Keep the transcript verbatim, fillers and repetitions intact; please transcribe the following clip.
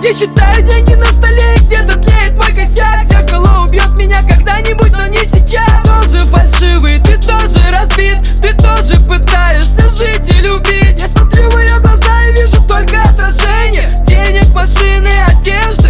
Я считаю деньги на столе, и где-то тлеет мой косяк. Зеркало убьет меня когда-нибудь, но не сейчас. Тоже фальшивый, ты тоже разбит, ты тоже пытаешься жить и любить. Я смотрю в ее глаза и вижу только отражение денег, машины, одежды.